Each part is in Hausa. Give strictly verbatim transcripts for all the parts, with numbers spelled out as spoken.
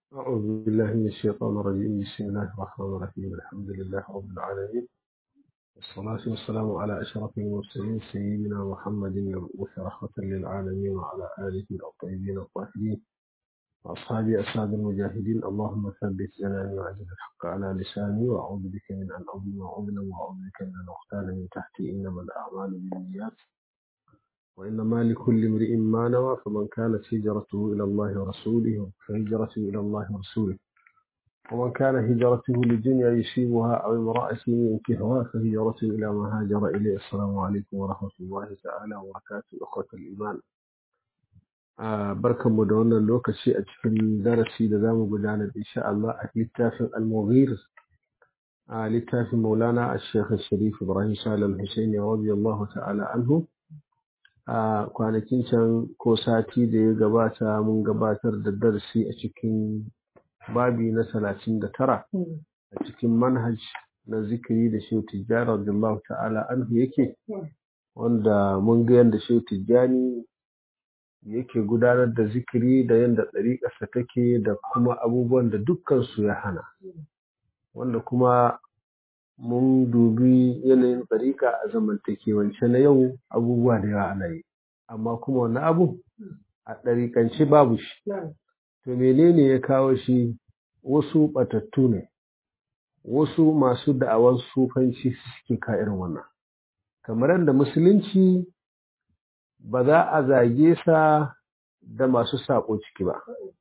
أعوذ بالله من الشيطان الرجيم. بسم الله الرحمن الرحيم. الحمد لله رب العالمين، والصلاة والسلام على أشرف المرسلين سيدنا محمد المبعوث رحمة للعالمين، وعلى آله الطيبين الطاهرين وأصحابه أسعد المجاهدين. اللهم ثبت جناني وأجل الحق على لساني، وأعوذ بك من أن أظلم وأظلم، وأعوذ بك من أن أغتال من تحتي. إنما الأعمال بالنيات وإنما لكل امرئ ما نوى، فمن كانت هجرته إلى الله ورسوله فهجرته إلى الله ورسوله، ومن كان هجرته لدنيا يصيبها أو امرأة ينكحها فهجرته إلى ما هاجر إليه. السلام عليكم ورحمة الله تعالى وبركاته. أخوة الإيمان، آه بركة مدونة لوكشي أجفل درسي لذام قدانا إن شاء الله أكلتاف المغير، آه لتاف مولانا الشيخ الشريف إبراهيم سالم الحسيني رضي الله تعالى عنه. a kwanakin can ko sati da ya gabata mun gabatar da darasi a cikin babi na talatin da tara a cikin manhaj na zikiri da Shehu Tijjani radiyallahu ta'ala anhu yake, wanda mun ga yadda Shehu Tijjani yake gudanar da zikiri da yadda ɗariƙarsa take da kuma abubuwan da dukkan su ya hana, wanda kuma mun dubi yanayin ɗariƙa a zamantakewance na yau. Abubuwa da yawa ana yi, amma kuma wani abu a ɗariƙance babu shi. To menene ya kawo shi? Wasu ɓatattu ne, wasu masu da'awar sufanci suke ka irin wannan. Kamar yadda musulunci ba za a zage sa da masu saƙo ciki ba,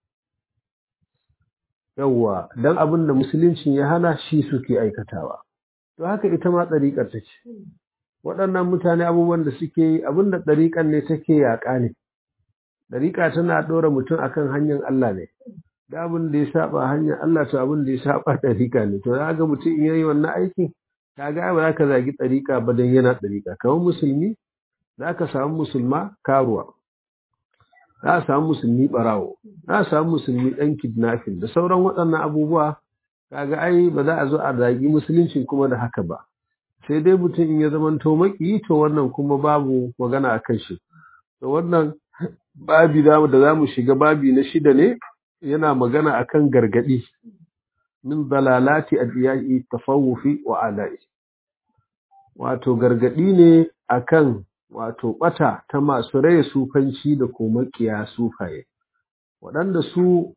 yawwa, don abin da musuluncin ya hana shi suke aikatawa. To haka ita ma ɗariƙar ta ce, waɗannan mutane abubuwan da suke yi abin da ɗariƙar ne take yaƙa ne. Ɗariƙa tana ɗora mutum akan hanyar Allah ne, da abin da ya saba hanyar Allah to abin da ya saba ɗariƙa ne. To za ga mutum in yayi wannan aiki, ka ga ba za ka zagi ɗariƙa ba don yana ɗariƙa. Kamar musulmi, za ka samu musulma karuwa, za a samu musulmi ɓarawo, za a samu musulmi ɗan kidnapping da sauran waɗannan abubuwa. Kaga ai ba za a zo a zagi musulunci kuma da haka ba, sai dai mutum in ya zamanto maƙiyi, to wannan kuma babu magana a kan shi. To wannan babi da za mu shiga babi na shida ne, yana magana akan gargaɗi min dalalati adiyai tasawufi wa ala'i, wato gargaɗi ne akan wato ɓata ta masu raye sufanci da kuma maƙiya sufaye, waɗanda su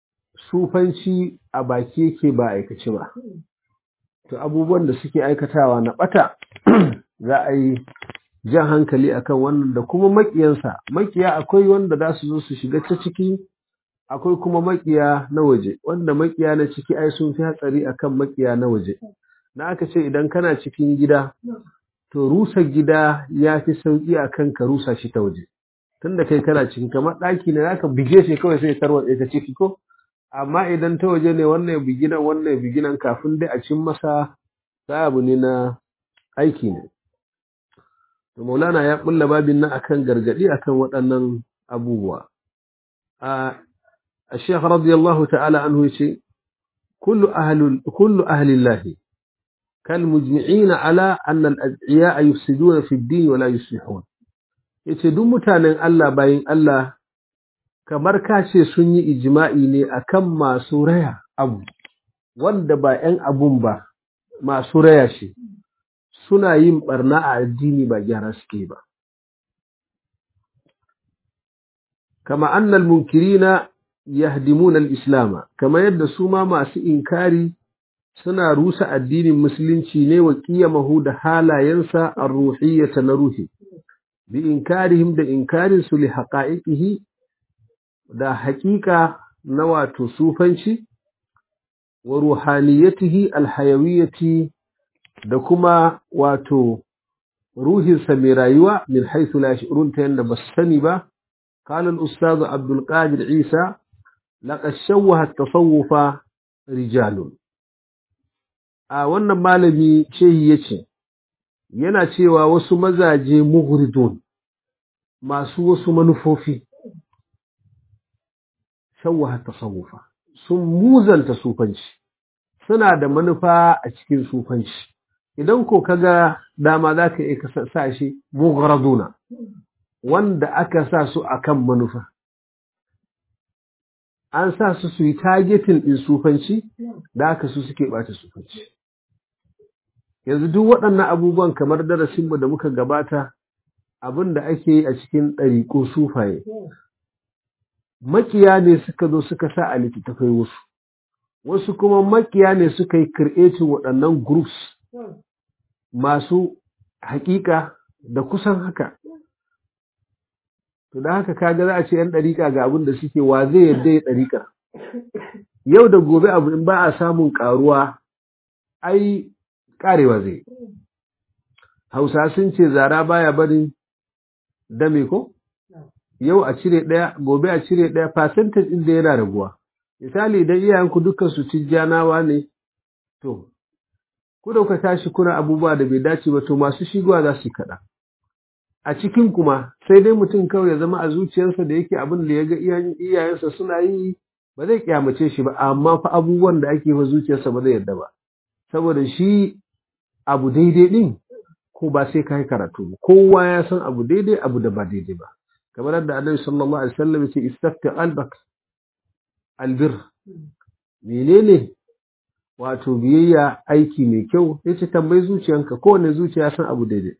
sufanci a baki yake ba aikace ba. To abubuwan da suke aikatawa na ɓata za a yi jan hankali akan wannan, da kuma maƙiyansa. Maƙiya akwai wanda za su zo su shiga ta ciki, akwai kuma maƙiya na waje, wanda maƙiya na ciki ai sun fi hatsari akan maƙiya na waje. Na aka ce idan kana cikin gida, to rusa gida ya fi sauƙi akan ka rusa shi ta waje, tunda kai kana ciki. Kamar ɗaki ne, zaka bige shi kawai sai tarwatse ta ciki ko. Amma idan ta waje ne, wannan ya bugi nan wannan ya bugi nan, kafin dai a cin masa, ta abu ne na aiki ne. To Maulana ya kulla babin nan akan gargadi akan waɗannan abubuwa. A Sheikh radiyallahu ta'ala anhu yace kullu ahli kullu ahli Allah kal mujmi'ina ala anna al-ad'iya yufsiduna fi ad-din wa la yuslihun. Yace duk mutanen Allah bayin Allah kamar kace sun yi ijma'i ne akan masu raya abu wanda ba ‘yan abun ba, masu raya shi suna yin barna a addini, ba gyara suke ba. Kama annal munkirina yahdimuna al-islama, kama yadda su ma masu inkari suna rusa addinin musulunci ne wa qiyamahu da halayensa ar-ruhiyyata na ruhi, bi inkarihim da inkarin su li haqa'iqihi da haƙiƙa na wato sufanci, wa ruhaniyatihi alhayawiyyati da kuma wato ruhinsa mai rayuwa, min haythu la yash'urun, ta yanda basu sani ba. Qala al-ustadh Abdul Qadir Isa laqad shawwaha at-tasawwufa rijalun. A wannan malami shehi yace, yana cewa wasu mazaje mughridun, masu wasu manufofi, shawwaha tasawufa, sun muzanta sufanci, suna da manufa a cikin sufanci. Idan ko kaga dama zaka iya ka sa shi mughraduna, wanda aka sa su akan manufa. an sa su su yi targeting ɗin sufanci da haka su suke ɓata sufanci. Yanzu duk waɗannan abubuwan kamar darasinmu da muka gabata abin da ake yi a cikin ɗariƙo sufaye. Makiya ne suka zo suka sa a littattafai wasu, wasu kuma makiya ne suka yi creating waɗannan groups masu haƙiƙa da kusan haka. To da haka kaga za a ce ‘yan ɗariƙa ga abin da suke wa zai yadda ya ɗariƙa. Yau da gobe abu in ba a samun ƙaruwa, ai ƙarewa zai. Hausa sun ce zara baya barin dame ko? Yau a cire ɗaya, gobe a cire ɗaya, percentage ɗin da yana raguwa. Misali idan iyayenku dukkan su tijjanawa ne, to, ku da kuka tashi kuna abubuwa da bai dace ba, to masu shigowa za su yi kaɗan. A cikin kuma sai dai mutum kawai ya zama a zuciyarsa da yake abin da ya ga iyayensa suna yi ba zai kyamace shi ba, amma fa abubuwan da ake fa zuciyarsa ba zai yarda ba. Saboda shi abu daidai ɗin ko ba sai ka yi karatu ba, kowa ya san abu daidai abu da ba daidai ba. Kamar yadda Annabi sallallahu alaihi wasallam ya ce istafti qalbak albir. Menene wato biyayya aiki mai kyau, yace tambayi zuciyanka, kowane zuciya san abu daidai.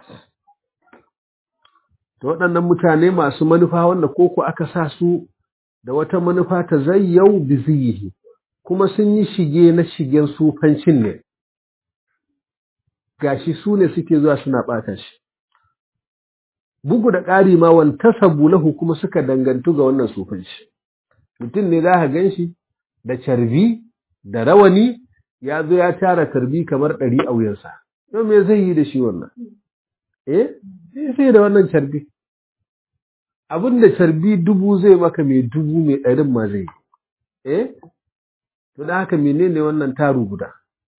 To waɗannan mutane masu manufa wanda koko aka sa su da wata manufa ta zayyau bizihi, kuma sun yi shige na shigen sufancin ne, gashi su ne suke zuwa suna ɓata shi. Bugu da ƙari ma wantasabu lahu kuma suka dangantu ga wannan sufanci. Mutum ne za ka gan shi da carbi da rawani ya zo ya tara carbi kamar ɗari a wuyansa. Yau me zai yi da shi wannan? Eh, sai da wannan carbi. Abin da carbi dubu zai maka mai dubu mai ɗarin ma zai yi. Eh, to da haka menene wannan taru guda?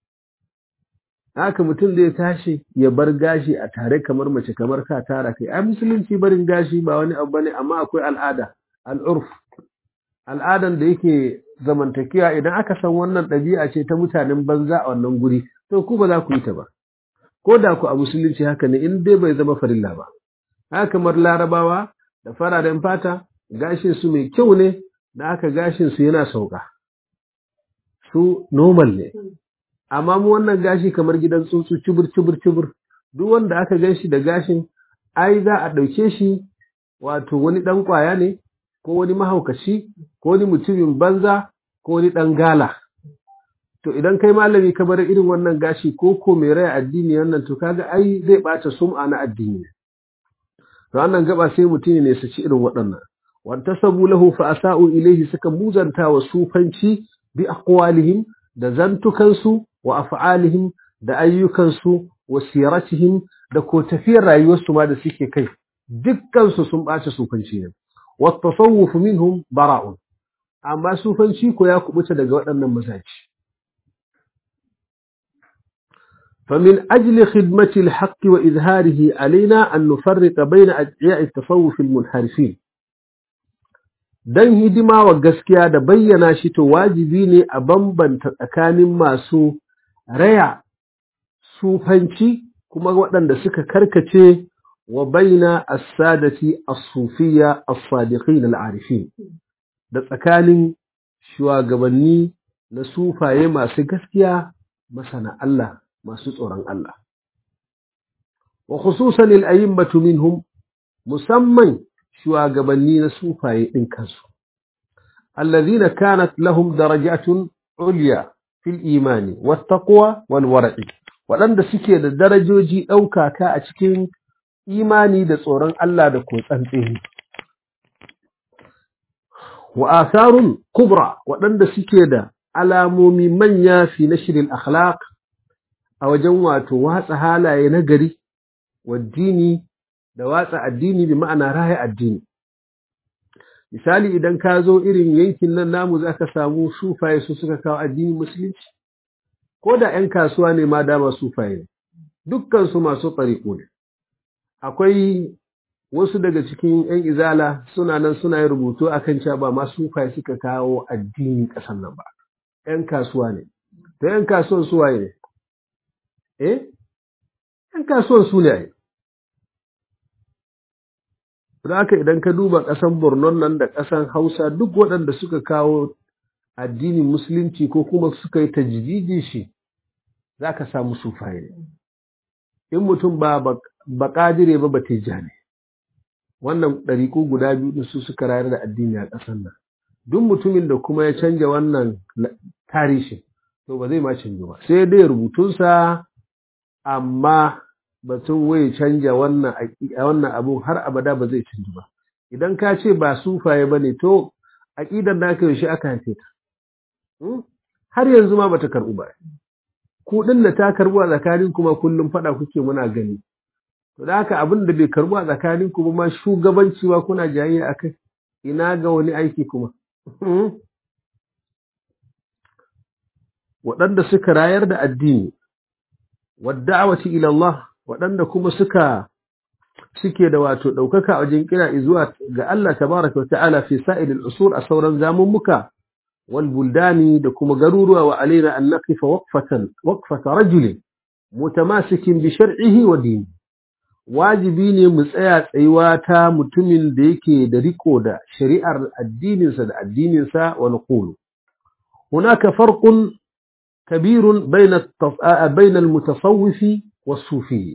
Haka mutum zai tashi ya bar gashi a tare kamar mace kamar ka tara kai. Ai musulunci barin gashi ba wani abu bane, amma akwai al'ada, al'urf. Al'adan da yake zamantakewa idan aka san wannan ɗabi'a ce ta mutanen banza a wannan guri, to ku ba za ku yi ta ba. Ko da ku a musulunci haka ne in dai bai zama farilla ba. Haka kamar Larabawa da fararen fata gashin su mai kyau ne, da haka gashin su yana sauka. Su normal ne. Amma mu wannan gashi kamar gidan tsuntsu cibir cibir cibir, duk wanda aka gan shi da gashin ai za a ɗauke shi wato wani ɗan ƙwaya ne, ko wani mahaukaci, ko wani mutumin banza, ko wani ɗan gala. To idan kai malami ka bar irin wannan gashi ko ko mai raya addini wannan, to kaga ai zai ɓata sum'a na addini. To wannan gaba sai mutum ne su ci irin waɗannan. Wantasabu lahu fa asa'u ilayhi, suka muzanta wa sufanci bi aqwalihim da zantukansu wa af'alihim da ayyukansu wa siratihim da ko tafiyar rayuwarsu ma da suke kai, dukkan su sun ɓace sufanci ne. Wa tasawuf minhum bara'un, amma sufanci ko ya kubuta daga waɗannan mazaji. فمن أجل خدمة الحق وإظهاره علينا أن نفرق بين أدعياء التصوف المنحرفين. Dan hidima wa gaskiya da bayyana shi to wajibi ne a bambanta tsakanin masu raya sufanci kuma waɗanda suka karkace wa baina as-sadati as-sufiyya as-sadiqin al-arifin, da tsakanin shugabanni na sufaye masu gaskiya masana Allah masu tsoron Allah. Wa khususan al-a'immatu minhum, musamman shugabanni na sufaye ɗin kansu, allazina kanat lahum darajatun ulya fil imani wat taqwa wal wara'i, waɗanda suke da darajoji ɗaukaka a cikin imani da tsoron Allah da ko tsantseni. Wa atharun kubra, waɗanda suke da alamomi manya fi nashril akhlaq, a wajen wato watsa halaye na gari, wa dini da watsa addini bi ma'ana raya addini. Misali idan ka zo irin yankin nan namu za ka samu sufaye su suka kawo addinin musulunci, ko da ‘yan kasuwa ne ma dama sufaye ne, dukkansu masu tsariƙo ne. Akwai wasu daga cikin ‘yan izala suna nan suna yin rubutu akan cewa ba ma sufaye suka kawo addini ƙasan nan ba, ‘yan kasuwa ne. To ‘yan kasuwan su waye ne? Eh? ‘Yan kasuwan su ne ai. don haka idan ka duba ƙasan Borno nan da ƙasan Hausa duk waɗanda suka kawo addinin musulunci ko kuma suka yi tajdidi shi zaka samu sufaye ne. In mutum ba ba kadire ba batijani, wannan ɗariƙu guda biyu su suka rayar da addini a ƙasar nan. Duk mutumin da kuma ya canja wannan tarihi to ba zai ma canju ba, sai dai rubutunsa, amma batun wai canja wannan wannan abu har abada ba zai canju ba. Idan ka ce ba sufaye bane to aqidar da aka yi shi aka haife ta har yanzu ma bata karbu ba. Ku din da ta karbu a tsakanin kuma kullum fada kuke muna gani. To da haka abin da bai karbu a tsakanin ku ba ma shugabanci ba kuna jayayya akai, ina ga wani aiki kuma. Waɗanda suka rayar da addini wadda'awati ila Allah, waɗanda kuma suka suke da wato ɗaukaka a wajen kira zuwa ga Allah tabaraka wa ta'ala fi sa'ilil usur a sauran zamummuka wal buldani da kuma garuruwa, wa alaina an naqifa waqfatan waqfata rajulin mutamasikin bi shar'ihi wa dini. Wajibi ne mu tsaya tsayuwa ta mutumin da yake da riko da shari'ar addininsa da addininsa, wa naqulu hunaka farqun كبير بين بين المتصوف والصوفي.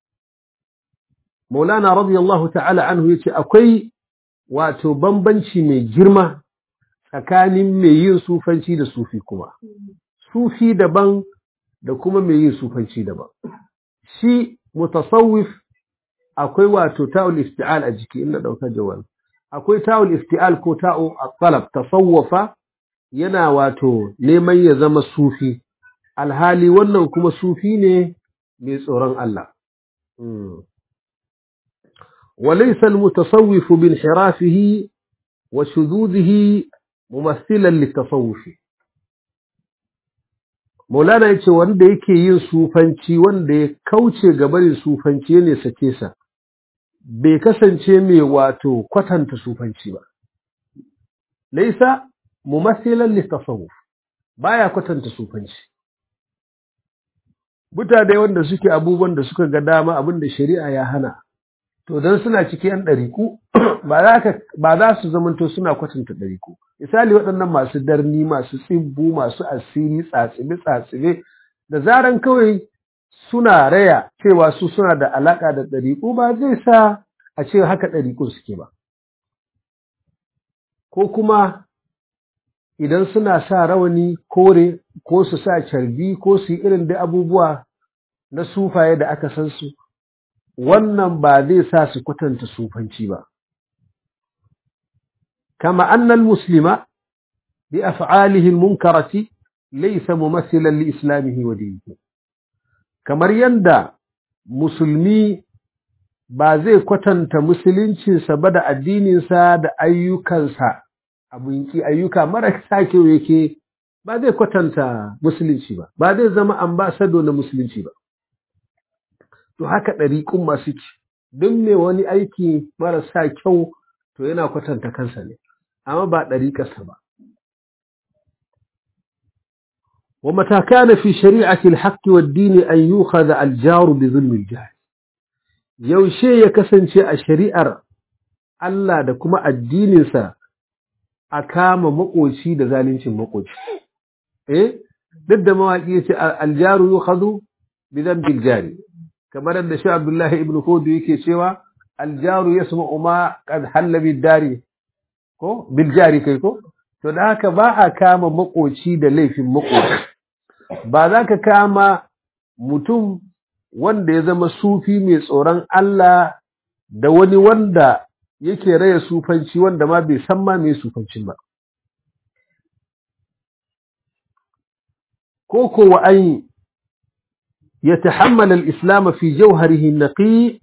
مولانا رضي الله تعالى عنه يتي akwai wato bambanci mai girma tsakanin mai yin sufanci da sufi kuma. Sufi daban da kuma mai yin sufanci daban. Shi mutasawwif akwai wato ta'ul ifti'al a jiki, inda dauka jawal. Akwai ta'ul ifti'al ko ta'u at-talab, tasawwafa yana wato neman ya zama sufi, alhali wannan kuma sufi ne mai tsoron Allah. Walaysa almutasawwif bin hirafihi wa shududhihi mumathilan litasawwuf. Maulana yace wanda yake yin sufanci, wanda ya kauce gabarin sufanci ne sake sa, bai kasance mai wato kwatanta sufanci ba. Laysa mumathilan litasawwuf, baya kwatanta sufanci. Mutane wanda suke abubuwan da suka ga dama, abin da shari'a ya hana, to dan suna cikin yan dariku ba za ka ba za su zamanto suna kwatanta dariku. Misali waɗannan masu darni, masu tsibbu, masu asiri, tsatsibe tsatsibe, da zaran kawai suna raya cewa su suna da alaka da dariku, ba zai sa a ce haka dariku suke ba. Ko kuma idan suna sa rawani kore ko su sa carbi ko su yi irin da abubuwa na sufaye da aka san su, wannan ba zai sa su kwatanta sufanci ba. Kama annal muslima bi af'alihi al-munkarati laysa mumathilan li islamihi wa dinihi. Kamar yanda musulmi ba zai kwatanta musuluncinsa ba da addininsa da ayyukansa, abinci ayyuka marasa kyau yake, ba zai kwatanta musulunci ba, ba zai zama ambassador na musulunci ba. To haka ɗariƙun masu ci, don me wani aiki marasa kyau to yana kwatanta kansa ne, amma ba ɗariƙarsa ba. Wa mata kana fi shari'ati al-haqqi wad-din an yukhadha al-jaru bi dhulmi al-jahl. Yaushe ya kasance a shari'ar Allah da kuma addininsa a kama makoci da zalincin makoci. Eh, duk da mawaƙi yace al-jaru yukhadhu bi dhanbi al-jari. Kamar da Shi Abdullahi ibn Hudu yake cewa al-jaru yasma'u ma qad halla bid-dari ko bil jari kai ko, to da haka ba a kama makoci da laifin makoci. Ba za ka kama mutum wanda ya zama sufi mai tsoron Allah da wani wanda yake raya sufanci wanda ma bai san ma mai sufancin ba. Koko wa an yatahammal al-islam fi jawharihi an-naqi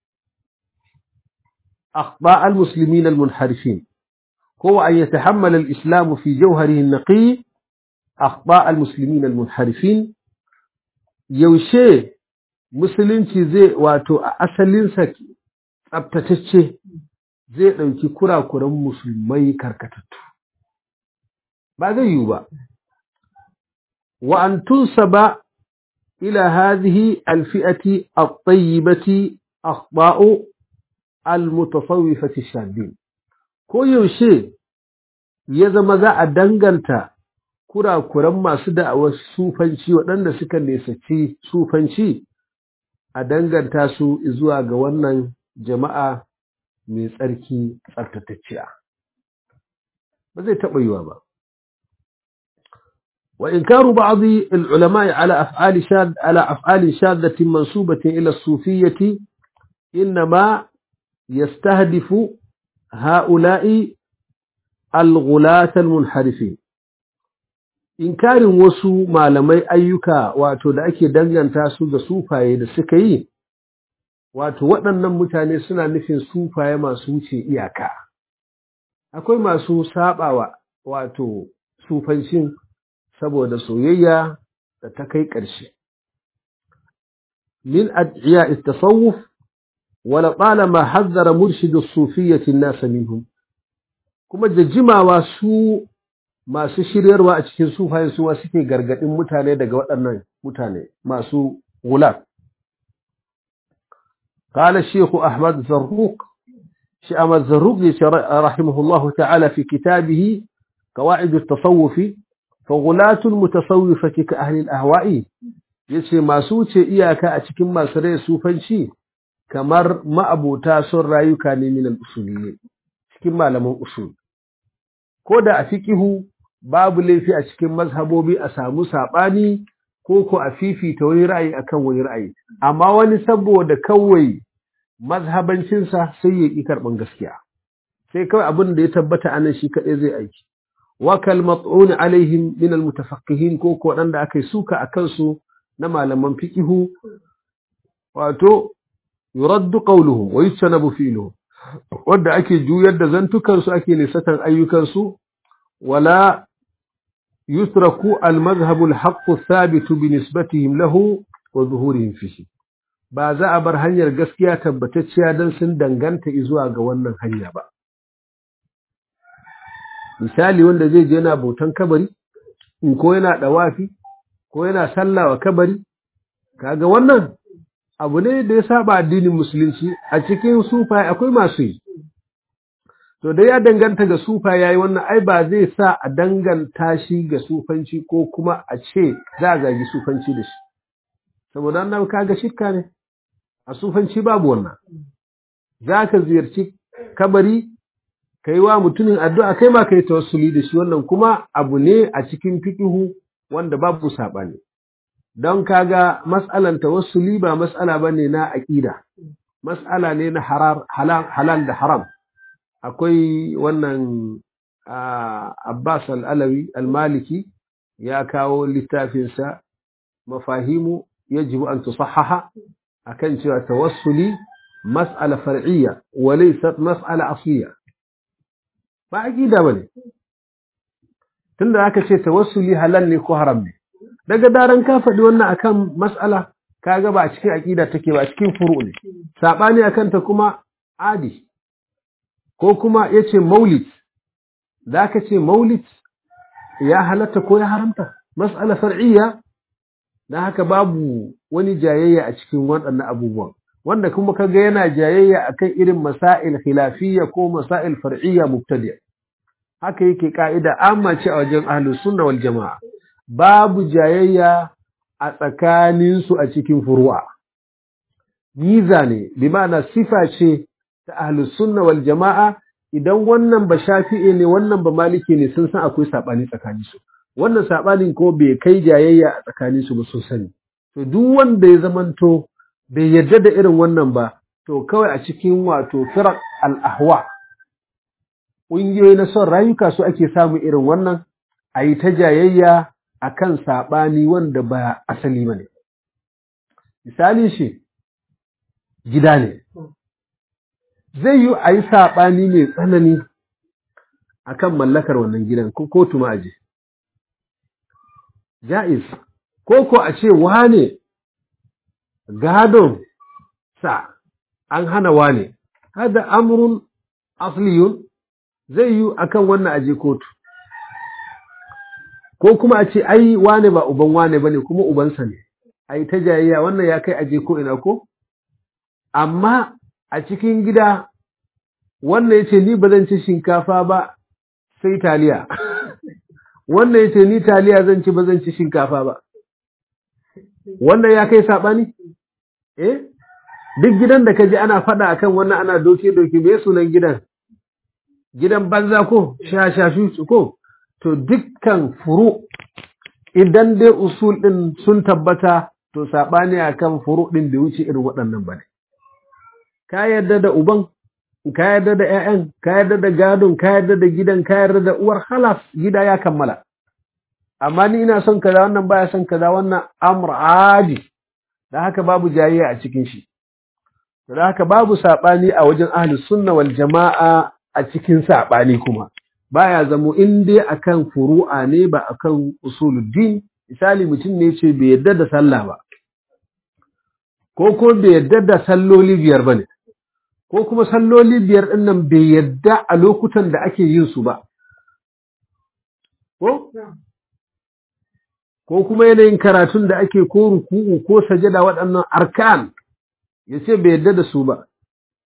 akhta' al-muslimin al-munharifin. Ko wa an yatahammal al-islam fi jawharihi an-naqi akhta' al-muslimin al-munharifin. Yaushe musulunci zai wato a asalinsa tsabtatacce zai ɗauki kurakuran musulmai karkatattu, ba zai yiwu ba. Wa an tunsaba ila hadhihi alfi'ati at-tayyibati akhta'u al-mutasawwifati shaddin ko yaushe ya zama za a danganta kurakuran masu da'awar sufanci waɗanda suka nesaci sufanci a danganta su zuwa ga wannan jama'a mai tsarki tsaftatacciya ba zai taɓa yiwa ba wa inkaru ba'dhi al-ulama ala af'ali shad ala af'ali shaddatin mansubatin ila as-sufiyyati inma yastahdifu ha'ula'i al-ghulat al-munharifin inkarin wasu malamai ayyuka wato da ake danganta su ga sufaye da suka yi wato waɗannan mutane suna nufin sufaye masu wuce iyaka akwai masu sabawa wato sufancin saboda soyayya da ta kai ƙarshe min ad'iya at-tasawuf wala talama hazzara murshid as-sufiyyah an-nas minhum kuma jimawa su masu shiryarwa a cikin sufaye suwa suke gargadin mutane daga waɗannan mutane masu gulab قال الشيخ أحمد زروق شيخ أحمد زروق رحمه الله تعالى في كتابه قواعد التصوف فغلاة المتصوفة كأهل الأهواء يشي ما سوتي إياك أتكم ما سري سوفنشي كمر ما أبو تاسر رايكا من الأصوليين كما لم أصول كودا أفكه babu laifi a cikin mazhabobi a samu sabani ko ko a fifita wani ra'ayi akan wani ra'ayi amma wani saboda kawai mazhabancin sa sai ya ki karban gaskiya sai kawai abin da ya tabbata anan shi kadai zai aiki wa kal mat'un alaihim min al mutafaqqihin ko ko dan da akai suka akan su na malaman fiqhu wato yuraddu qawluhum wa yusanabu fi'luhum wanda ake juyar da zantukan su ake nisatan ayyukan su wala يترك المذهب الحق الثابت بنسبتهم له وظهورهم فيه ba za a bar hanyar gaskiya tabbatacciya dan sun danganta zuwa ga wannan hanya ba misali wanda zai je yana bautan kabari in ko yana dawafi ko yana sallah wa kabari kaga wannan abu ne da ya saba addinin musulunci a cikin sufa akwai masu yi to da ya danganta ga sufa yayi wannan ai ba zai sa a danganta shi ga sufanci ko kuma a ce za a zagi sufanci da shi saboda annabi kaga shirka ne a sufanci babu wannan zaka ziyarci kabari kai wa mutumin addu'a kai ma kai tawassuli da shi wannan kuma abu ne a cikin fiqhu wanda babu sabani don kaga mas'alan tawassuli ba mas'ala bane na aqida mas'ala ne na harar halal halal da haram akwai wannan Abbas al-Alawi al-Maliki ya kawo littafinsa mafahimu yajibu an tusahhaha akan cewa tawassuli mas'ala far'iyya wa laysat mas'ala asliya ba aqida bane tunda aka ce tawassuli halal ne ko haram ne daga daren ka faɗi wannan akan mas'ala kaga ba a cikin aqida take ba a cikin furu' ne sabani akan ta kuma adi ko kuma yace maulid da ka ce maulid ya halatta ko ya haramta mas'ala far'iyya dan haka babu wani jayayya a cikin waɗannan abubuwan wanda kuma kaga yana jayayya akan irin masail khilafiyya ko masail far'iyya mubtadi' haka yake kaida amma ce a wajen ahlus sunna wal jamaa babu jayayya a tsakanin su a cikin furu'a miza ne bi ma'ana sifa ce ta ahlus sunna wal jama'a idan wannan ba shafi'i ne wannan ba maliki ne sun san akwai sabani tsakanin su wannan sabanin ko bai kai jayayya a tsakanin su ba sun sani to duk wanda ya zamanto bai yarda da irin wannan ba to kawai a cikin wato firaq al ahwa ƙungiyoyi na son rayuka su ake samu irin wannan ayi ta jayayya akan sabani wanda ba asali bane misalin shi gida ne zai yi a yi saɓani mai tsanani a kan mallakar wannan gidan ko kotu ma'aji. Ja'iz, ko ko a ce wane gadon sa an hana wane, hada amurin asliyun zai yi a kan wannan aje kotu. Ko kuma a ce, ai wane ba uban wane ba ne kuma ubansa ne, a yi ta jayayya wannan ya kai aje ko ina ko? Amma a cikin gida wannan yace ni ba zan ci shinkafa ba sai taliya wannan yace ni taliya zan ci ba zan ci shinkafa ba. Wannan ya kai sabani? Eh duk gidan da kaji ana fada akan wannan ana doke doke me sunan gidan? Gidan banza ko shashashu ko? To dukkan furu idan dai usul din sun tabbata to sabani akan furu din bai wuce irin waɗannan bane. Ka yarda da uban, ka yarda da ƴaƴan, ka yarda da gadon, ka yarda da gidan, ka yarda da uwar, halas gida ya kammala. Amma ni ina son kaza wannan baya son kaza wannan amr adi. Da haka babu jayayya a cikin shi. Da haka babu sabani a wajen ahlus sunna wal jama'a a cikin sabani kuma. Baya zamo in dai akan furu'a ne ba akan usuluddin. Misali mutum ne ce bai yarda da sallah ba. Ko ko bai yarda da salloli biyar bane. Ko kuma salloli biyar din nan bai yarda a lokutan da ake yin su ba. Ko ko kuma yanayin karatun da ake ko ruku'u ko sajada waɗannan arkan yace bai yarda da su ba.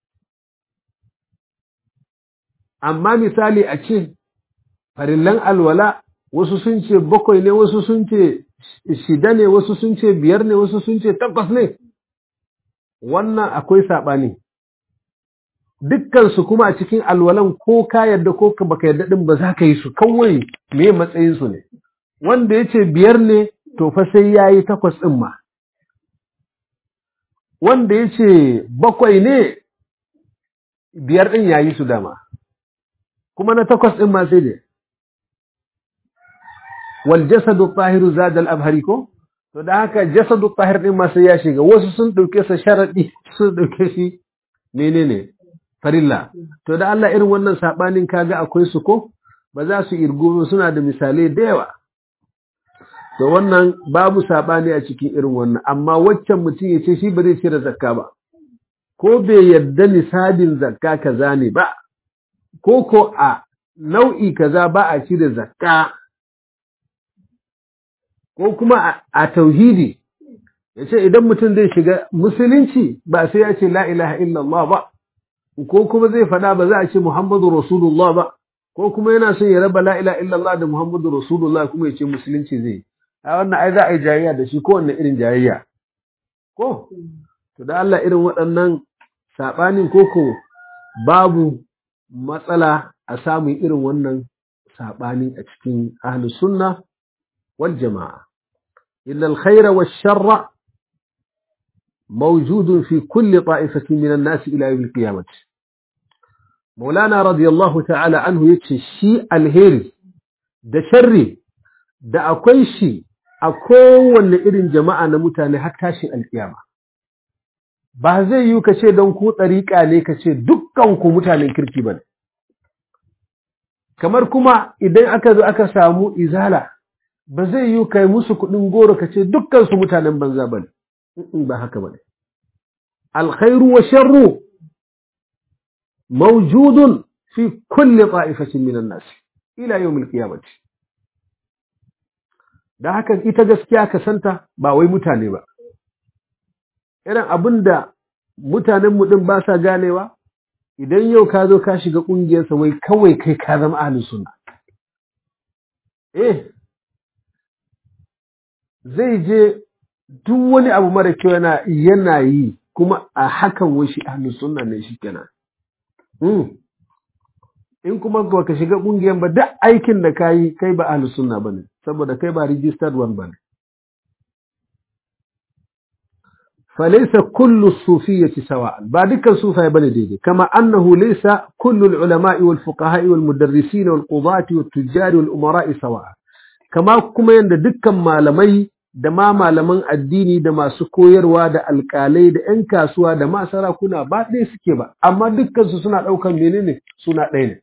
Amma misali a ce farillan alwala wasu sun ce bakwai ne wasu sun ce shida ne wasu sun ce biyar ne wasu sun ce takwas ne, wannan akwai saɓani. Dukkansu kuma a cikin alwalan ko ka yarda ko ka baka yarda din ba za ka yi su kawai me matsayin su ne. Wanda ya ce biyar ne to fa sai ya yi takwas ɗin ma. Wanda ya ce bakwai ne biyar ɗin ya yi su dama. Kuma na takwas ɗin ma sai dai. Wal jasadu tahiru zadal abhari ko? To da haka jasadu tahir ɗin ma sai ya shiga. Wasu sun ɗauke sa sharaɗi sun ɗauke shi menene farilla. To da Allah irin wannan saɓanin kaga akwai su ko? Ba za su irgo suna da misalai da yawa. To wannan babu saɓani a cikin irin wannan, amma waccan mutum ya ce shi ba zai cire zakka ba, ko bai yarda nisabin zakka kaza ne ba, ko ko a nau'i kaza ba a cire zakka, ko kuma a tauhidi ya ce idan mutum zai shiga musulunci ba sai ya ce la ilaha illallah ba, ko kuma zai faɗa ba za a ce Muhammadu Rasulullah ba, ko kuma yana son ya raba la ilaha illallah da Muhammadu Rasulullah kuma ya ce musulunci zai. A wannan ai za a yi jayayya da shi ko wanne irin jayayya ko to da Allah irin waɗannan saɓanin koko babu matsala a samun irin wannan saɓanin a cikin ahlus sunna wal jama'a. Illa alkhaira wash sharra mawjudun fi kulli ta'ifatin min an-nas ila yawm al-qiyamah. Maulana radiyallahu ta'ala anhu yace shi alheri da sharri da akwai shi a kowanne irin jama'a na mutane har tashin alkiyama. Ba zai yi ka ce don ku tsariƙa ne ka ce dukkan ku mutanen kirki ba ne. Kamar kuma idan aka zo aka samu izala, ba zai yi kai musu kuɗin goro ka ce dukkan su mutanen banza ba ne. Ba haka ba ne. Alkhairu wa sharru mawjudun fi kulli ta'ifatin minan nas ila yawmil qiyamati. Da haka ita gaskiya ka santa ba wai mutane ba. Irin abin da mutanenmu ɗin ba sa ganewa, idan yau ka zo ka shiga ƙungiyarsa wai kawai kai ka zama ahlus sunna. Eh, zai je duk wani abu mara kyau yana, yana yi kuma a hakan wai shi ahlus sunna ne shi kenan. Hmm. In kuma ba ka shiga ƙungiyar ba duk aikin da ka yi kai ba ahlus sunna ba ne. saboda kai ba registered one bane. Falaysa kullu sufiyyati sawa, ba dukkan sufai bane daidai, kama annahu laysa kullu al-ulama'i wal fuqaha'i wal mudarrisin wal qudati wat tujjar wal umara'i sawa. Kama kuma yanda dukkan malamai da ma malaman addini da masu koyarwa da alƙalai da ƴan kasuwa da ma sarakuna ba ɗaya suke ba, amma dukkan su suna ɗaukan menene suna ɗaya ne.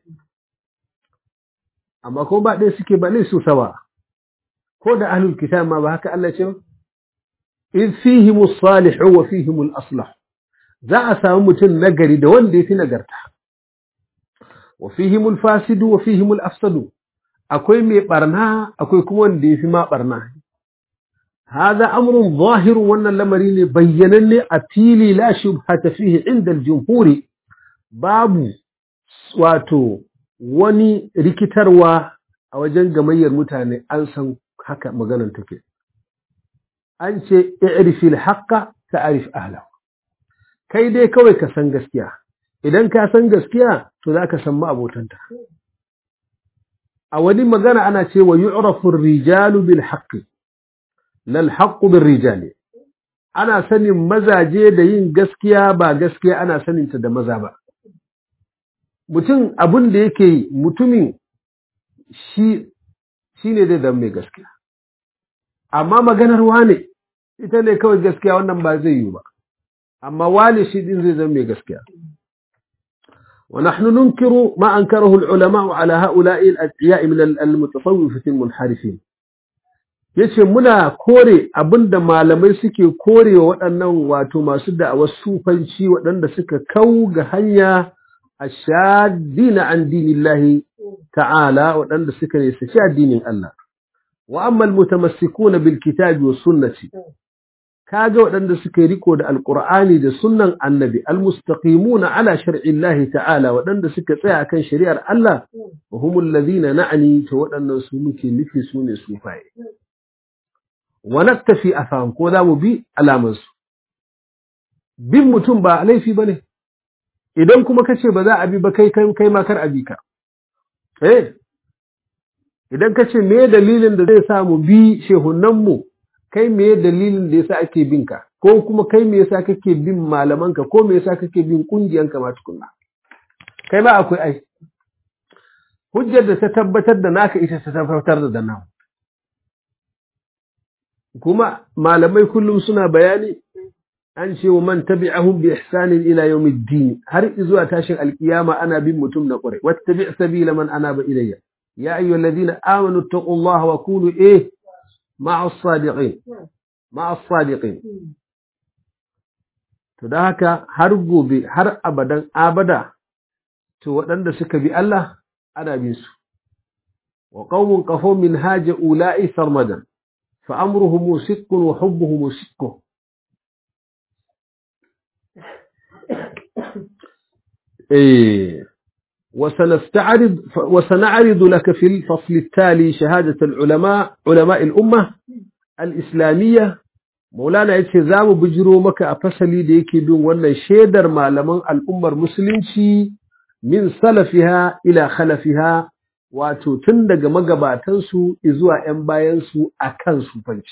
Amma kuma ba ɗaya suke ba ne su sawa. ko da ahlul kitab ma ba haka Allah ce ba in fihim as-salih wa fihim al-aslah, za a samu mutum nagari da wanda yafi nagarta, wa fihim al-fasid wa fihim al-afsad, akwai mai barna akwai kuma wanda yafi ma barna. hada amrun zahir, wannan lamari ne bayyananne a fili la shubhata fihi inda al-jumhuri, babu wato wani rikitarwa a wajen gamayyar mutane an san haka maganan take. An ce i'rifil haqqa ta'rif ahlahu. Kai dai kawai ka san gaskiya. Idan ka san gaskiya to zaka san ma'abotanta. A wani magana ana ce wa yu'rafu ar-rijalu bil haqqi lal haqqu bir rijali. Ana sanin mazaje da yin gaskiya ba gaskiya ana saninta da maza ba. Mutum abin da yake yi mutumin shi shine zai zama mai gaskiya. Amma maganar wane ita ne kawai gaskiya wannan ba zai yi ba. Amma wane shi din zai zama mai gaskiya. Wa nahnu nunkiru ma ankarahu al-ulama ala ha'ula'i al-ad'iya min al-mutasawwifati al-munharifin. Yace muna kore abinda malamai suke korewa waɗannan wato masu da'awar sufanci waɗanda suka kau ga hanya ashadina an dinillahi ta'ala waɗanda suka ne su addinin Allah. Wa amma al-mutamassikuna bil kitabi was sunnati kaga waɗanda suka riko da alqur'ani da sunnan annabi almustaqimuna ala shar'i Allah ta'ala waɗanda suka tsaya akan shari'ar Allah wa humul ladina na'ni to waɗannan su muke nufi su ne sufaye. Wa naktafi afan ko za mu bi alamansu. Bin mutum ba laifi bane. Idan kuma kace ba za a bi ba kai kai ma kar a bi ka. Eh idan kace me dalilin da zai sa mu bi shehunan mu kai me dalilin da yasa ake bin ka ko kuma kai me yasa kake bin malaman ka ko me yasa kake bin kungiyan ka ma tukunna. Kai ba akwai ai. Hujjar da ta tabbatar da naka ita ta tabbatar da nan. Kuma malamai kullum suna bayani an ce wa man tabi'ahum bi ihsanin ila yawmiddin har zuwa tashin alkiyama ana bin mutum na ƙure wattabi' sabila man anaba ilayya ya ayyuhalladhina amanu taqullaha wa kunu eh ma'as sadiqin ma'as sadiqin to da haka har gobe har abadan abada to waɗanda suka bi Allah ana bin su wa qaumun qafu min haja ula'i sarmadan fa amruhum sikkun wa hubbuhum sikkun إيه وسنستعرض وسنعرض لك في الفصل التالي شهادة العلماء علماء الأمة الإسلامية مولانا yace zamu bujiro maka a fasali da yake bin wannan shedar malaman al'ummar musulunci min salafiha ila khalafiha wato tun daga magabatan su zuwa ƴan bayan su akan sufanci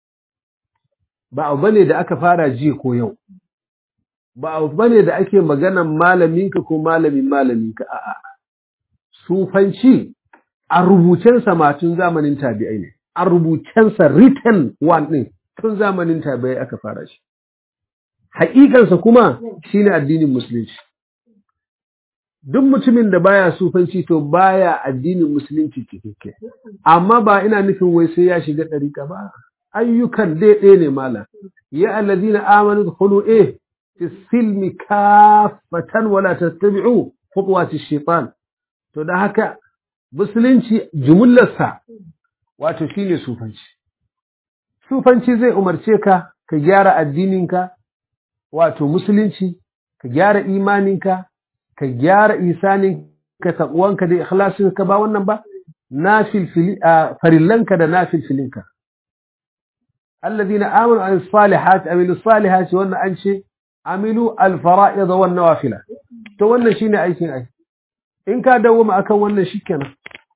ba abu bane da aka fara ji ko yau ba abu bane da ake maganan malaminka ko malamin malaminka a'a sufanci a rubucensa ma tun zamanin tabi'ai ne a rubucensa written one din tun zamanin tabi'ai aka fara shi haƙiƙansa kuma shine addinin musulunci duk mutumin da baya sufanci to baya addinin musulunci cikakke amma ba ina nufin wai sai ya shiga ɗariƙa ba ayyukan dai ɗaya ne malam ya alladhina amanu dkhulu eh في السلم كافة ولا تتبعوا خطوات الشيطان to da haka musulunci jumullarsa wato shine sufanci sufanci zai umarce ka ka gyara addininka wato musulunci ka gyara imaninka ka gyara isaninka taqwanka da ikhlasinka ba wannan ba nafil farillanka da nafil filinka alladhina amanu an salihat amilu salihati wannan an ce amilu alfara'id wan nawafila to wannan shine aikin ai in ka dawo ma akan wannan shikenan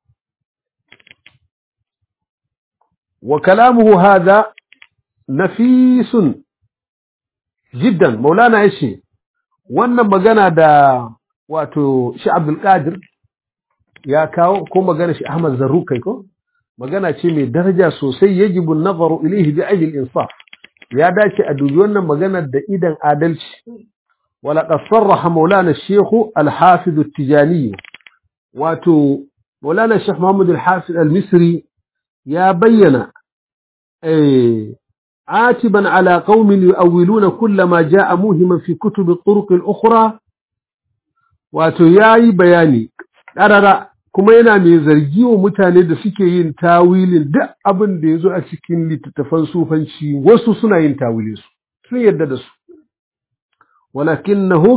wa kalamuhu hadha nafisun jiddan maulana yace wannan magana da wato shi Abdul Qadir ya kawo ko magana shi Ahmad Zarruq kai ko magana ce mai daraja sosai yajibu an-nazaru ilayhi bi ajli al-insaf ya dace a dubi wannan maganar da idan adalci wala qasarraha maulana shaykh al-hafiz at-tijani wato maulana shaykh Muhammad al-hafiz al-misri ya bayyana eh عاتبا على قوم يؤولون كل ما جاء موهما في كتب الطرق الأخرى wato yayi bayani ƙarara kuma yana mai zargi wa mutane da suke yin tawilin duk abin da yazo a cikin littattafan sufanci wasu suna yin tawilin su sun yadda da su walakinnahum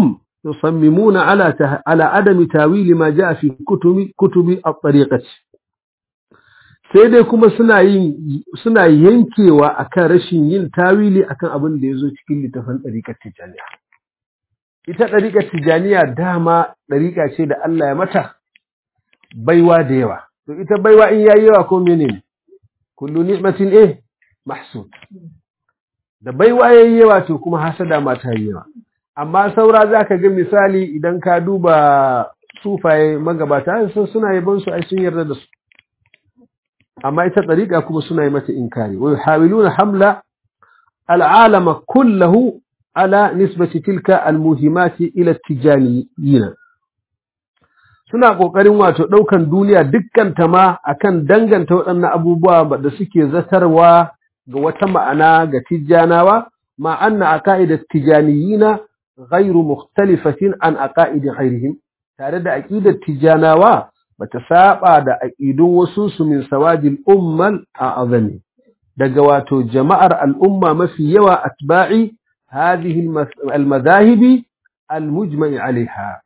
yusammimuna ala ala adami tawili ma jaa fi kutubi kutubi at-tariqati sai dai kuma suna yin suna yankewa akan rashin yin tawili akan abin da yazo cikin littafin tariqat tijaniya. Ita tariqat tijaniya dama tariqa ce da Allah ya mata baiwa da yawa. To ita baiwa in yayi yawa ko menene? Kullu ni'matin eh mahsud. Da baiwa yayi yawa to kuma hasada ma ta yi yawa. Amma saura zaka ga misali idan ka duba sufaye magabata sun suna yabon su ai sun yarda da su. Amma ita tariqa kuma suna yi mata inkari wa yuhawiluna hamla al'alama kullahu ala nisbati tilka almuhimati ila tijaniyina. Suna kokarin wato daukan duniya dukkan ta ma akan danganta waɗannan abubuwa da suke zatarwa ga wata ma'ana ga tijanawa ma anna aqaidat tijaniyina ghayru mukhtalifatin an aqaidi ghayrihim tare da aqidar tijanawa bata saba da aqidun wasu su min sawadil ummal a'azami daga wato jama'ar al'umma mafi yawa atba'i hadhihi al-madhahibi al-mujma'i 'alayha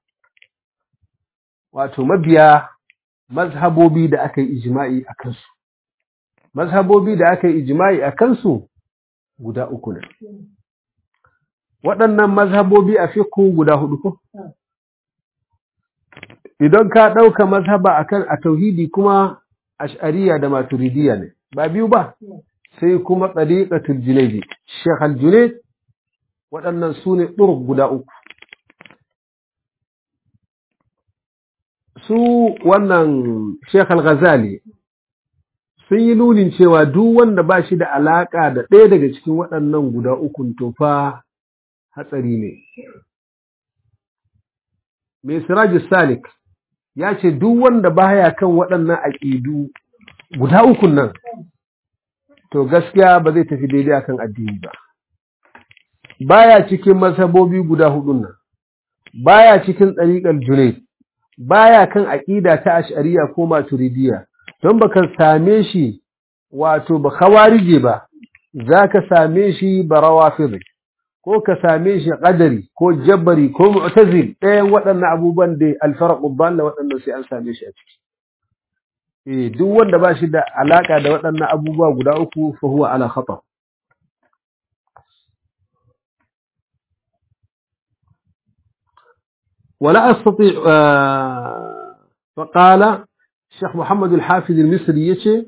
wato mabiya mazhabobi da aka yi ijma'i akan su mazhabobi da aka yi ijma'i akan su guda uku ne waɗannan mazhabobi a fiqh guda hudu ko idan ka ɗauka mazhaba akan a tauhidi kuma ash'ariya da maturidiyya ne ba biyu ba sai kuma tariqatul junayd Sheikh al-Junayd waɗannan sune ɗuruk guda uku su wannan Sheikh al-Ghazali sun yi nunin cewa duk wanda ba shi da alaka da ɗaya daga cikin waɗannan guda uku to fa hatsari ne mai Sirajus Salik ya ce duk wanda baya kan waɗannan aƙidu guda ukun nan to gaskiya ba zai tafi daidai akan addini ba baya cikin mazhabobi guda hudun nan baya cikin tsariƙar Junayd baya kan aƙida ta Ash'ariyya ko Maturidiyya don baka same shi wato ba khawarije ba zaka same shi barawafid ko ka same shi qadari ko jabbari ko mu'tazil ɗayan waɗannan abubuwan da alfarqu dalla waɗannan sai an same shi a ciki eh duk wanda ba shi da alaka da waɗannan abubuwa guda uku fa huwa ala khata ولا أستطيع فقال الشيخ محمد الحافظ المصري يشي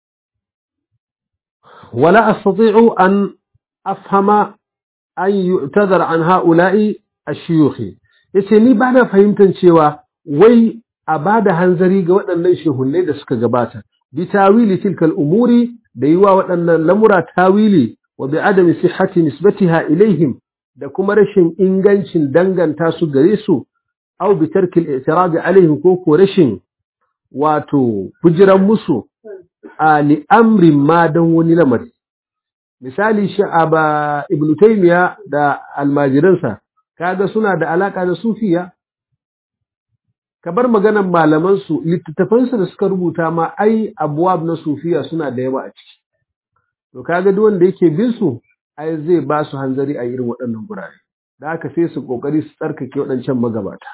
ولا أستطيع أن أفهم أن يعتذر عن هؤلاء الشيوخ yace ni ba na fahimtar cewa wai a bada hanzari ga waɗannan shehunnai da suka gabata bi tawili tilkal umuri da yiwa waɗannan lamura tawili wa bi adami sihhati nisbatiha ilaihim da kuma rashin ingancin danganta su gare su aw bi tarkil i'tirad alaihim ko ko rashin wato fujiran musu a li amrin ma dan wani lamari misali sha'aba ibnu taymiya da almajiransa kaga suna da alaka da sufiya kabar maganan malaman su littattafan su da suka rubuta ma ai abwab na sufiya suna da yawa a ciki to kaga duk wanda yake bin su ai zai ba su hanzari a irin waɗannan gurare da haka sai su kokari su tsarkake waɗancan magabata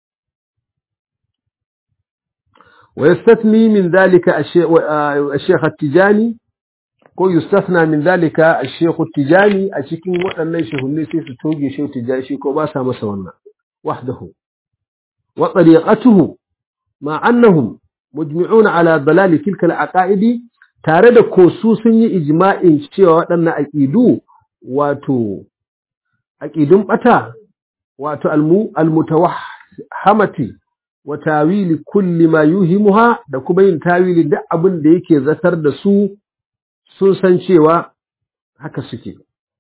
wa yastatni min dhalika ash-shaykh at-tijani ko yustathna min dhalika ash-shaykh at-tijani a cikin waɗannan shehunne sai su toge shehu tijani shi ko ba sa masa wannan wahdahu wa tariqatuhu ma annahum mujmi'un ala dalal tilka al-aqaidi tare da ko su sun yi ijma'in cewa waɗannan aqidu wato aqidun bata wato al-mutawahhamati wa tawili kulli ma yuhimuha da kuma yin tawili duk abin da yake zatar da su sun san cewa haka suke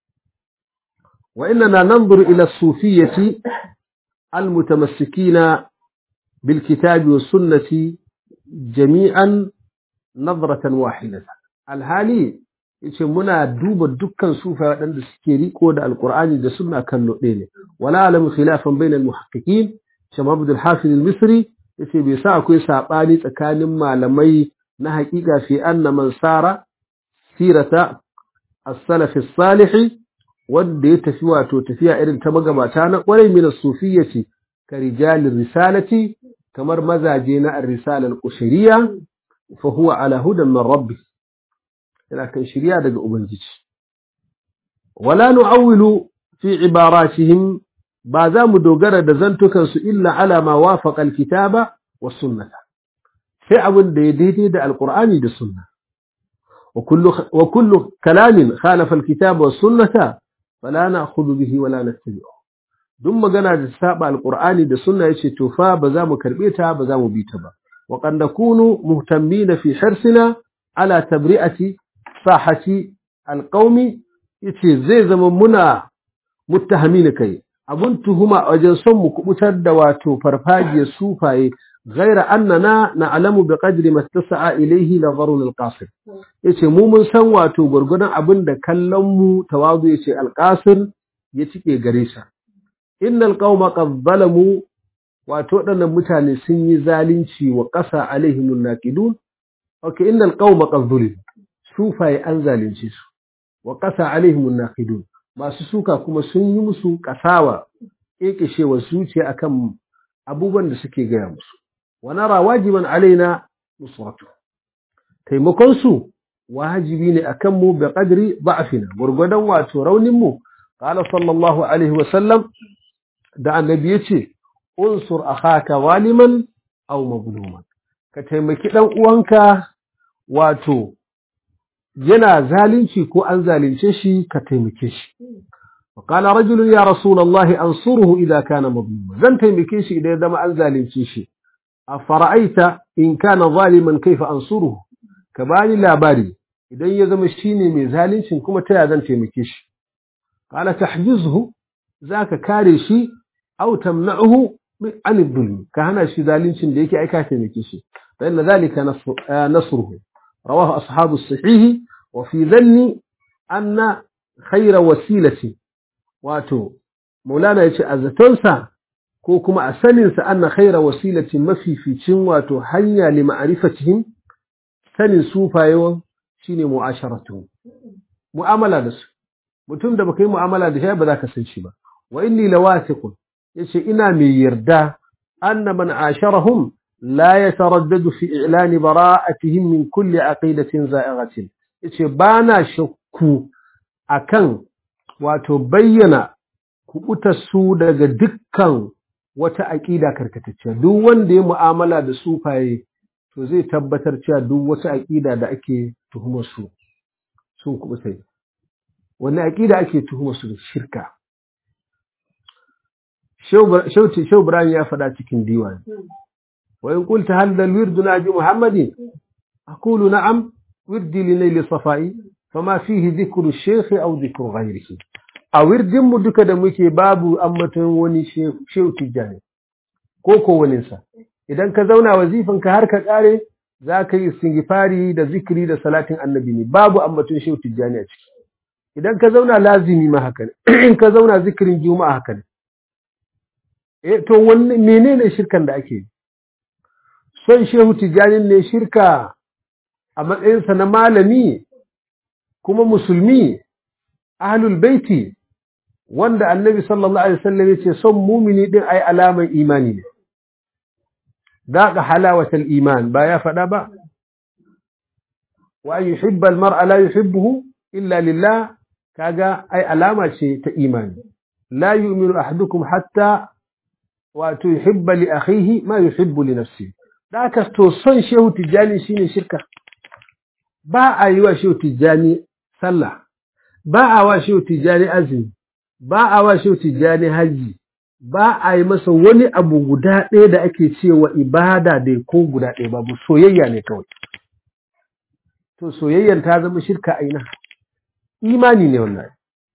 wa inna nanzuru ila as-sufiyyati al-mutamassikina bil kitabi was sunnati jami'an nadratan wahidatan al-hali yace muna duba dukkan sufa waɗanda suke riko da alqur'ani da sunna kallo ɗaya ne wala alam khilafan bayna almuhaqqiqin shamab abdul hafiz al-misri yace bai sa akwai sabani tsakanin malamai na haƙiƙa fi anna man sara sirata as-salaf as-salih wanda ya tafi wato tafiya irin ta magabata na kwarai min as-sufiyyati ka rijalir risalati kamar mazaje na ar-risala al-qushayriya fa huwa ala hudan min rabbih yana kan shiriya daga ubangiji wala nu'awwilu fi ibaratihim ba za mu dogara da zantukan su illa ala ma wafaqa al-kitaba was sunnah sai abin da ya daidai da al-qur'ani da sunna wa kullu wa kullu kalamin khalafa al-kitaba was sunnah fala na'khudhu bihi wala nattabi'u duk magana da saba al-qur'ani da sunna yace to fa ba za mu karbe ta ba za mu bi ta ba wa qad nakunu muhtammina fi hirsina ala tabri'ati sahati al-qaumi yace zai zama muna muttahamina kai abun tuhuma wajen son mu kubutar da wato farfajiyar sufaye ghaira annana na'lamu biqadri mastasa'a ilayhi nazarun al-qasir yace mu mun san wato gurgudan abin da kallon mu tawazu yace al-qasir ya cike gare sa innal qauma qad zalamu wato wadannan mutane sun yi zalunci wa qasa alaihim an-naqidun okay innal qauma qad zulimu sufaye an zalunce su wa qasa alaihim an-naqidun masu suka kuma sun yi musu kasawa kekeshewa zuciya akan abubuwan da suke gaya musu wa nara wajiban alaina nusratu taimakon su wajibi ne akan mu bi qadri da'fina gurgudan wato raunin mu qala sallallahu alaihi wa sallam da annabi yace unsur akhaka zaliman aw mazluman ka taimaki dan uwanka wato yana zalunci ko an zalunce shi ka taimake shi وقال رجل يا رسول الله أنصره إذا كان مظلوما زن تيمكيش إذا دم أن ظالمتيش أفرأيت إن كان ظالما كيف أنصره كبالي لا باري إذا يزم الشيني من ظالمش كما تيا زن تيمكيش قال تحجزه ذاك كاريشي أو تمنعه عن الظلم كهنا شي ظالمش ديك أي كاتيمكيش فإن ذلك نصر آه نصره رواه أصحاب الصحيح وفي ذني أن خير وسيلة wato maulana yace azzatonsa ko kuma a saninsa anna khaira wasilatin mafificin wato hanya li ma'rifatihim sanin sufayewan shine mu'asharatu mu'amala da su mutum da baka yi mu'amala da shi ba za ka san shi ba wa inni lawathiqun yace ina mai yarda anna man asharahum la yataraddadu fi i'lan bara'atihim min kulli aqidatin za'ighatin yace bana shakku akan wato bayyana kubutar su daga dukkan wata aqida karkatacciya duk wanda ya mu'amala da sufaye to zai tabbatar cewa duk wata aqida da ake tuhumar su sun kubuta wannan aqida ake tuhumar su da shirka shauti shau Ibrahim ya faɗa cikin diwani wa in qulta hal dal wirdu naji muhammadin aqulu na'am wirdi li layli safai fama fihi dhikru shaykh aw dhikru ghayrihi a wirdin mu duka da muke babu ambaton wani shehu tijani ko ko wani sa idan ka zauna wazifan ka har ka kare zaka yi istighfari da zikri da salatin annabi ne babu ambaton shehu tijani a ciki idan ka zauna lazimi ma haka ne in ka zauna zikrin juma'a haka ne eh to wannan menene shirkan da ake son shehu tijani ne shirka a matsayin sa na malami kuma musulmi ahlul baiti wanda annabi sallallahu alaihi wasallam yace son mumini din ai alaman imani ne daqa halawatul iman ba ya fada ba wa yuhibbu almar'a la yuhibbuhu illa lillah kaga ai alama ce ta imani la yu'minu ahadukum hatta wa tuhibba li akhihi ma yuhibbu li nafsihi daka to son shehu tijani shine shirka ba a yi wa shehu tijani sallah ba a wa shehu tijani azumi ba a wa shehu tijani haji ba a yi masa wani abu guda ɗaya da ake cewa ibada da ko guda ɗaya babu soyayya ne kawai to soyayyan ta zama shirka aina imani ne wannan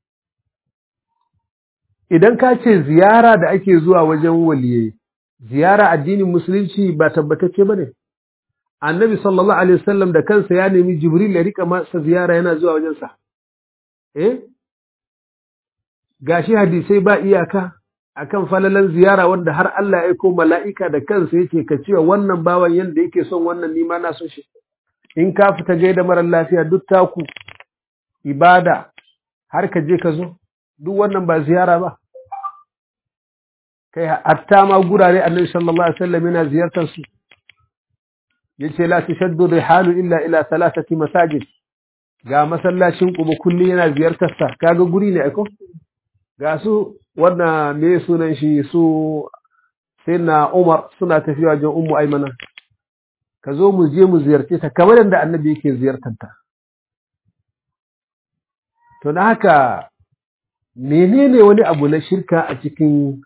idan ka ce ziyara da ake zuwa wajen waliyai ziyara addinin musulunci ba tabbatacce bane annabi sallallahu alaihi wasallam da kansa ya nemi jibril ya rika masa ziyara yana zuwa wajen sa eh gashi hadisai ba iyaka akan falalan ziyara wanda har Allah ya aika mala'ika da kansa yake ka cewa wannan bawan yanda yake son wannan ni ma na son shi in ka fita gaida mara lafiya duk taku ibada har ka je ka zo duk wannan ba ziyara ba kai hatta ma gurare annabi sallallahu alaihi wasallam yana ziyartar su yace la tashaddu rihalu illa ila thalathati masajid ga masallacin Quba kulli yana ziyartar sa kaga guri ne aiko ga su wannan me sunan shi su sayyidina Umar suna tafiya wajen Ummu Aymana ka zo mu je mu ziyarce ta kamar yadda annabi yake ziyartar ta to dan haka menene wani abu na shirka a cikin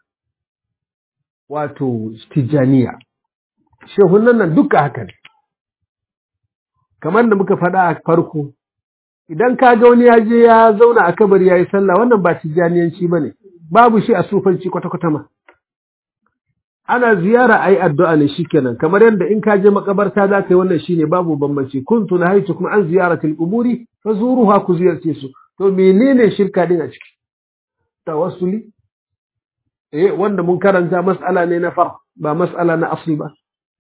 wato tijaniya shehunan nan duka haka ne kamar da muka faɗa a farko idan ka ga wani ya je ya zauna a kabari yayi sallah wannan ba tijaniyanci bane babu shi a sufanci kwata-kwata ma ana ziyara ayi addu'a ne shikenan kamar yadda in ka je makabarta za ka yi wannan shine babu bambanci kuntu nahaytukum an ziyaratil quburi fazuruha ku ziyarce su to menene shirka din a ciki tawassuli eh wanda mun karanta mas'ala ne na far ba mas'ala na asli ba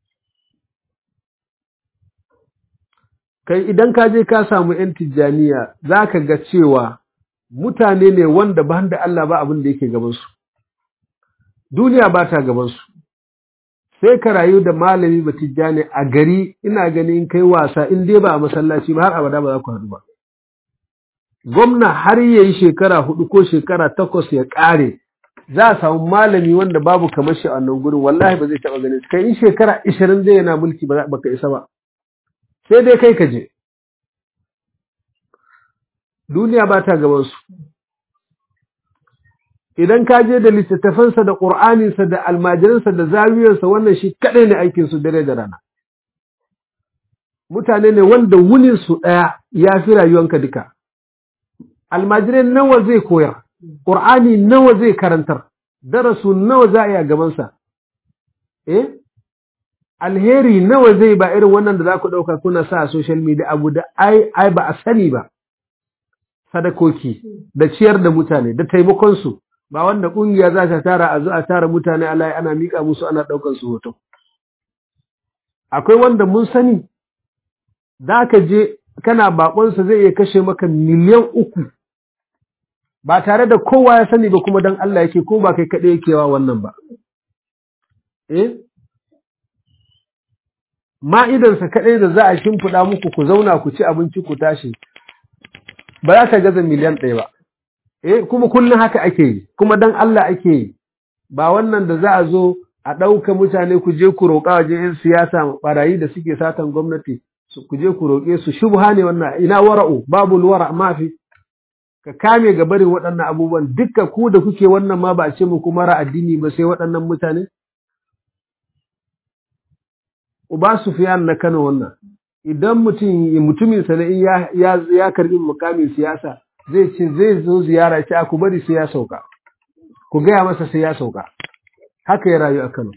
kai idan ka je ka samu yan tijaniya zaka ga cewa mutane ne wanda ban da Allah ba abin da yake gaban su duniya ba ta gaban su sai ka rayu da malami ba tijani a gari ina gani in kai wasa in dai ba a masallaci ba har abada ba za ku haɗu ba gwamna har yayi shekara hudu ko shekara takwas ya kare za a samu malami wanda babu kamar shi a wannan gurin wallahi ba zai taba ganin kai in shekara ishirin zai yana mulki ba baka isa ba sai dai kai ka je duniya ba ta gaban su idan ka je da littattafansa da qur'aninsa da almajiransa da zawiyarsa wannan shi kadai ne aikin su dare da rana mutane ne wanda wunin su daya ya fi rayuwanka duka almajirai nawa zai koyar qur'ani nawa zai karantar darasu nawa za a yi a gabansa eh alheri nawa zai ba irin wannan da za ku ɗauka kuna sa a social media abu da ai ai ba a sani ba sadakoki da ciyar da mutane da taimakon su ba wanda kungiya za ta tara a zo a tara mutane Allah ana mika musu ana ɗaukar su hoto akwai wanda mun sani da ka je kana bakon sa zai iya kashe maka miliyan uku ba tare da kowa ya sani ba kuma dan Allah yake ko ba kai kaɗai yake wa wannan ba eh ma'idansa kaɗai da za a shimfiɗa muku ku zauna ku ci abinci ku tashi ba za ka gaza miliyan ɗaya ba eh kuma kullum haka ake yi kuma dan Allah ake yi ba wannan da za a zo a ɗauka mutane ku je ku roƙa waje yan siyasa barayi da suke satan gwamnati ku je ku roƙe su shubha ne wannan ina wara'u babu wara mafi ka kame ga barin waɗannan abubuwan dukka ku da kuke wannan ma ba a ce muku mara addini ba sai waɗannan mutane Uba Sufyan na Kano wannan idan mutum mutumin sa ne ya ya ya karbi mukamin siyasa zai ce zai zo ziyara ce ku bari sai ya sauka ku ga masa sai ya sauka haka ya rayu a Kano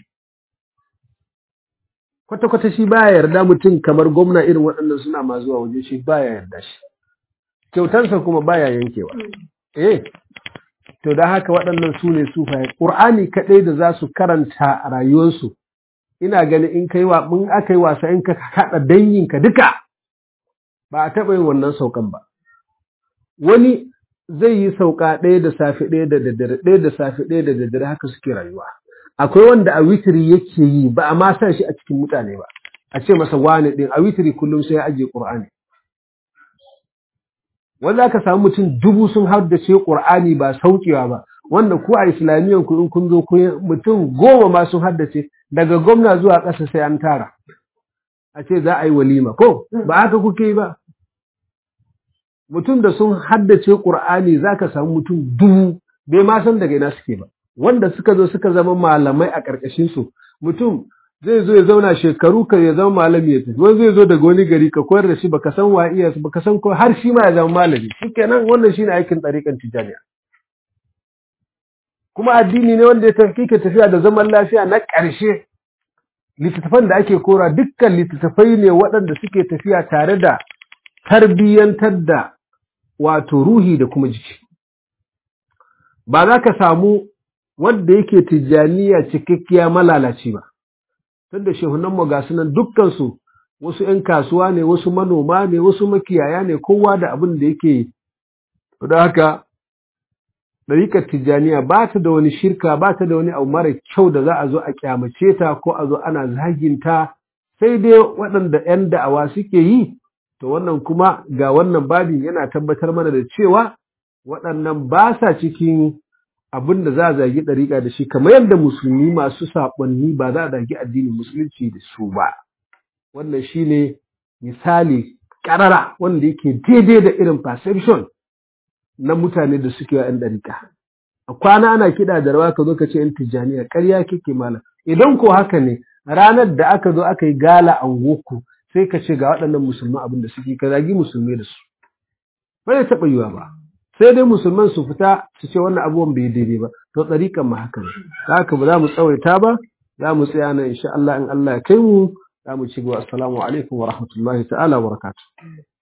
kwata kwata shi baya yarda mutum kamar gwamna irin waɗannan suna ma zuwa waje shi baya yarda shi kyautansa kuma baya yankewa eh to da haka waɗannan su ne sufaye Qur'ani kadai da za su karanta a rayuwarsu ina gani in kai wa mun aka yi wasa in ka kada danginka duka ba a taɓa yin wannan saukan ba wani zai yi sauka ɗaya da safe ɗaya da daddare ɗaya da safe ɗaya da daddare haka suke rayuwa akwai wanda a witiri yake yi ba a ma sa shi a cikin mutane ba a ce masa wani ɗin a witiri kullum sai ya ajiye Qur'ani wanda aka samu mutum dubu sun haddace Qur'ani ba saukewa ba wanda ku a islamiyan ku in kun zo ku mutum goma ma sun haddace daga gwamna zuwa ƙasa sai an tara a ce za a yi walima ko ba haka kuke yi ba mutum da sun haddace Qur'ani zaka samu mutum dubu bai ma san daga ina suke ba wanda suka zo suka zama malamai a ƙarƙashin su mutum zai zo ya zauna shekaru ka ya zama malami ya tafi wani zai zo daga wani gari ka koyar da shi baka san wa iya baka san ko har shi ma ya zama malami shikenan wannan shine aikin ɗariƙan tijaniya kuma addini ne wanda ya tafi ke tafiya da zaman lafiya na ƙarshe littattafan da ake kora dukkan littattafai ne waɗanda suke tafiya tare da tarbiyyantar da wato ruhi da kuma jiki ba za ka samu wanda yake tijaniya cikakkiya malalaci ba tunda shehunan mu ga sunan dukkan su wasu ƴan kasuwa ne wasu manoma ne wasu makiyaya ne kowa da abin da yake yi don haka ɗariƙar tijjaniya ba ta da wani shirka, ba ta da wani abu mara kyau da za a zo a kyamace ta ko a zo ana zaginta, sai dai waɗanda ‘yan da'awa suke yi. To wannan kuma ga wannan babin yana tabbatar mana da cewa waɗannan ba sa cikin abin da za a zagi ɗariƙa da shi, kamar yadda musulmi masu saɓonni ba za a zagi addinin musulunci da su ba. Wannan shi ne misali ƙarara wanda yake daidai da irin perception na mutane da suke wa ‘yan ɗariƙa. A kwana ana kiɗa da rawa ka zo ka ce ‘yan tijjaniya, ƙarya kike malam. Idan ko haka ne, ranar da aka zo aka yi gala a woku sai ka ce ga waɗannan musulman abin da suke, ka zagi musulmai da su. Ba zai taɓa yiwa ba. Sai dai musulman su fita su ce wannan abubuwan bai daidai ba. To ɗariƙan ma haka ne. Haka ba za mu tsawaita ba, za mu tsaya nan insha Allah in Allah ya kai mu, za mu ci gaba. Assalamu alaikum wa rahmatullahi ta'ala wa barakatuh.